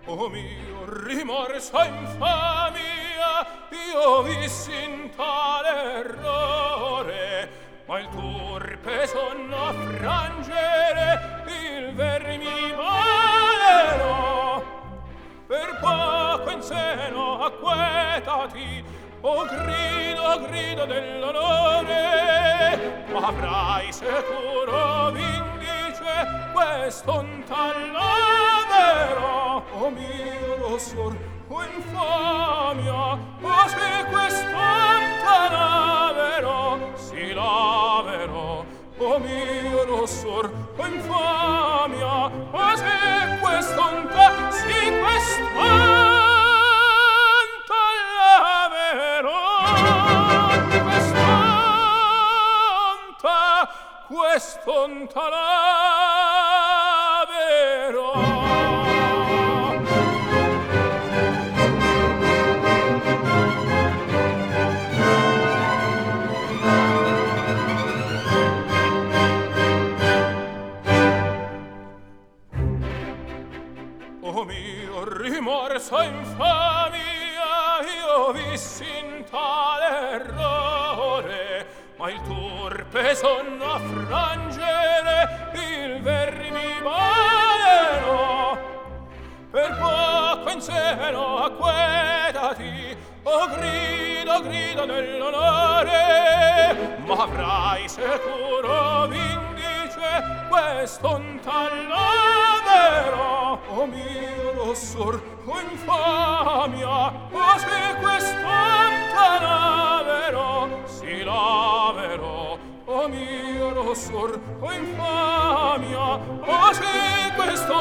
O mio rimorso infamia, io vissi in tale errore, ma il turpe sonno frangere, il vermi valerò. Per poco in seno acquetati, o grido dell'onore, ma avrai sicuro vindice quest'un tal lavero. O mio rossor, o infamia, o se quest'un tal lavero, si lavero. O mio rossor, o infamia, o se quest'un tal, si quest'un quest'un talavero. O mio rimorso infamia, io vissi in tale errore, ma il turpe sonno a frangere, il vermi valerò. Per poco in seno acquetati, o grido dell'onore, ma avrai sicuro vindice quest'un tal lavero. O mio rossor, o infamia, o se quest'un tal lavero, si lavero. O mio rossor, o infamia, o se questo